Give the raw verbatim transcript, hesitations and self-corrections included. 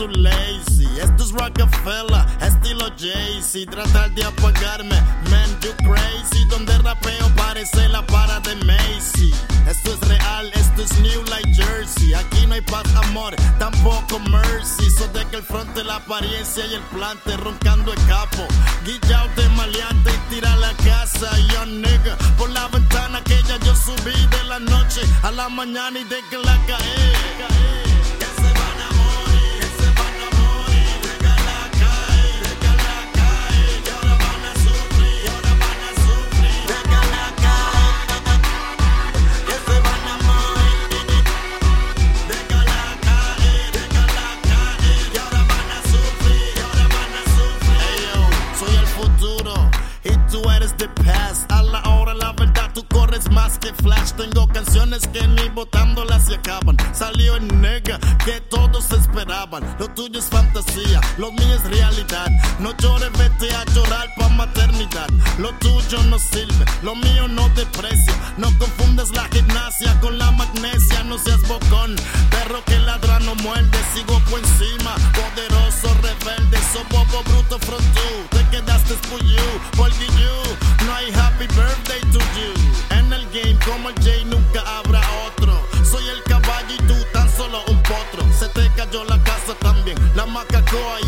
too lazy. Esto es Rockefeller, estilo Jay-Z. Tratar de apagarme, man, you crazy. Donde rapeo parece la para de Macy. Esto es real, esto es New like Jersey. Aquí no hay paz, amor, tampoco mercy. So de que el fronte, la apariencia y el plante. Roncando el capo, guillao de maleante y tira la casa. Young nigga, por la ventana que ya yo subí de la noche a la mañana y de que la caí. Que se van a morir, que se van a morir. De que la caí, de que la caí. Y ahora van a sufrir, y ahora van a sufrir. De que la caí, que se van a morir. De que la caí, de que la caí. Y ahora van a sufrir, y ahora van a sufrir. Hey yo, soy el futuro y tú eres the past. A la hora, la verdad, tú corres más que Flash. Tengo canciones que ni botándolas se acaban. Salió en nega que todos esperaban. Lo tuyo es fantasía, lo mío es realidad. No llores, vete a llorar pa' maternidad. Lo tuyo no sirve, lo mío no deprecia. No confundas la gimnasia con la magnesia. No seas bocón, perro que ladra no muerde. Sigo por encima, poderoso, rebelde. So bobo, bruto, front tú. Te quedaste por you, por you. No hay happy birthday to you. En el game como el Jay nunca habrá otro. Soy el caballo y tú tan solo un potro. Se te cayó la casa también, la macacoa y